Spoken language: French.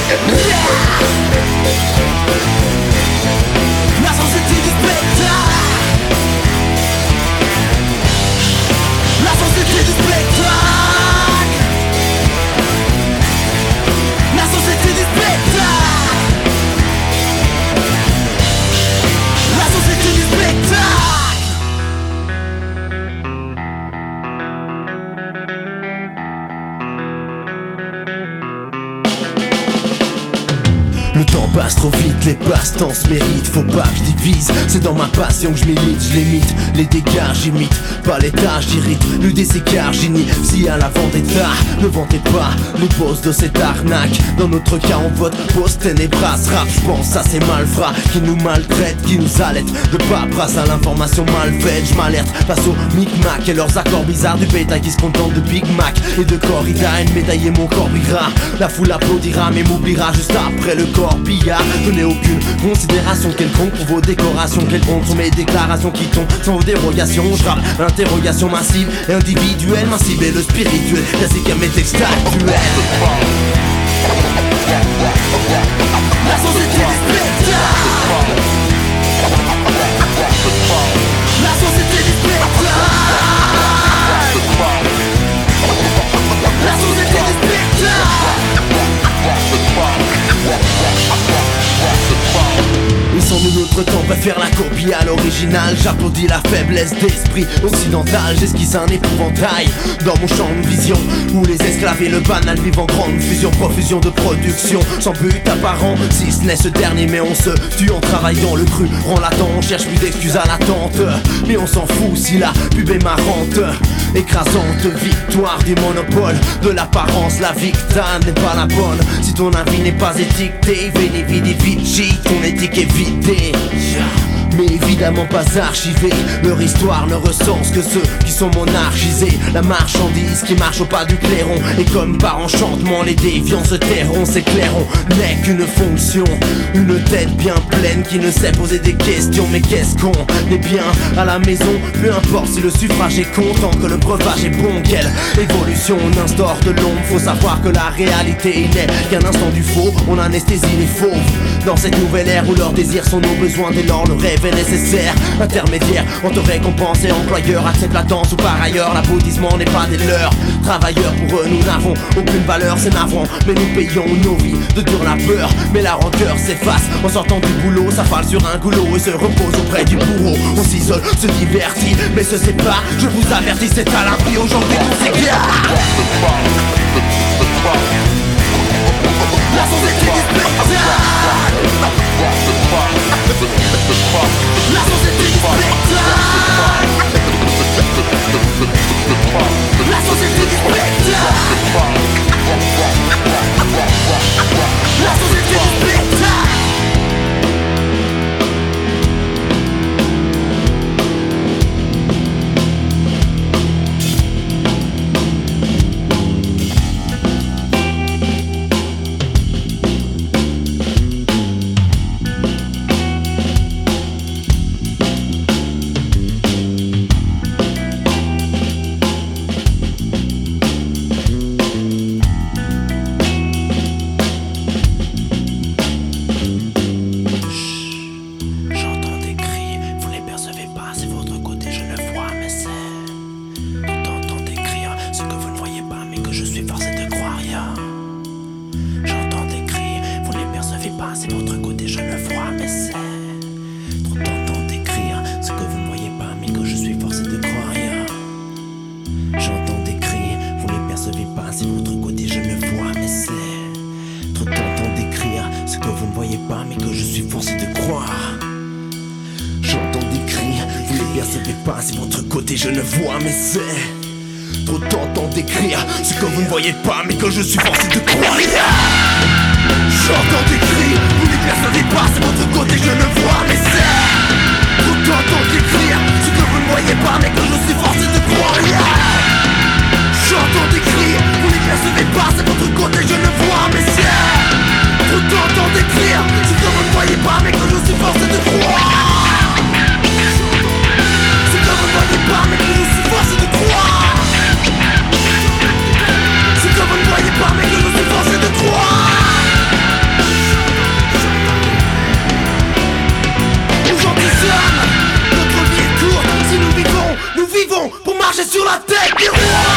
La société du spectacle. La société du spectacle. La société du spectacle. La société du spectacle. Le temps passe trop vite, les passe-temps se méritent. Faut pas que je divise, c'est dans ma passion que je milite. Je limite, les dégâts j'imite, pas l'état j'irrite. Le des écarts j'initie à la vendetta. Ne vantez pas les boss de cette arnaque. Dans notre cas on vote post ténébras rap. J'pense à ces malfrats qui nous maltraitent, qui nous allaitent. De paperasse à l'information mal faite, j'm'alerte face aux micmac et leurs accords bizarres du bétail qui se contente de Big Mac et de corrida. Une médaille et mon corps brillera. La foule applaudira mais m'oubliera juste après le corps billard. Donnez aucune considération quelconque pour vos décorations. Quelconque sont mes déclarations qui tombent sans vos dérogations. Je rappe l'interrogation massive et individuelle. Ma cible est le spirituel, ainsi qu'à mes textes actuels. La société du spectacle. La société du spectacle. La société du spectacle. Ils sont de notre temps, préfèrent la copie à l'original. J'applaudis la faiblesse d'esprit occidental. J'esquisse un épouvantail dans mon champ de vision où les esclaves et le banal vivent en grande fusion. Profusion de production, sans but apparent, si ce n'est ce dernier. Mais on se tue en travaillant le cru, rend latent. On cherche plus d'excuses à l'attente, mais on s'en fout si la pub est marrante. Écrasante victoire du monopole de l'apparence. La victime n'est pas la bonne si ton avis n'est pas étiqueté. Veni vidi vici, ton éthique est vidée, mais évidemment pas archivée. Leur histoire ne recense que ceux qui sont monarchisés. La marchandise qui marche au pas du clairon. Et comme par enchantement les déviants se tairont. C'est clair, on n'est qu'une fonction, une tête bien pleine qui ne sait poser des questions. Mais qu'est-ce qu'on est bien à la maison, peu importe si le suffrage est content que le breuvage est bon. Quelle évolution on instaure de l'ombre. Faut savoir que la réalité n'est qu'un instant du faux. On anesthésie les fauves dans cette nouvelle ère où leurs désirs sont nos besoins. Dès lors le rêve est nécessaire. Intermédiaire entre récompense et employeur. Accepte la danse ou par ailleurs l'aboutissement n'est pas des leurs. Travailleurs pour eux nous n'avons aucune valeur. C'est navrant mais nous payons nos vies de dur labeur. Mais la rancœur s'efface en sortant du boulot. Ça fale sur un goulot et se repose auprès du bourreau. On s'isole, se divertit mais se sépare. Je vous avertis c'est à l'abri aujourd'hui qu'on s'égare. La société du spectacle. La société du spectacle. La société du spectacle. La société du spectacle. Je ne vois mais c'est trop tentant d'écrire ce que vous ne voyez pas mais que je suis forcé de croire. J'entends des cris, vous ne percevez pas, c'est votre côté, je ne vois mais c'est trop tentant d'écrire ce que vous ne voyez pas mais que je suis forcé de croire. J'entends des cris, vous ne percevez pas, c'est votre côté, je ne vois mais c'est trop tentant d'écrire ce que vous ne voyez pas mais que je suis forcé de croire. Mais que je suis forcé de croire. C'est que vous ne voyez pas mais que je suis forcé de croire. ma tête, miroir.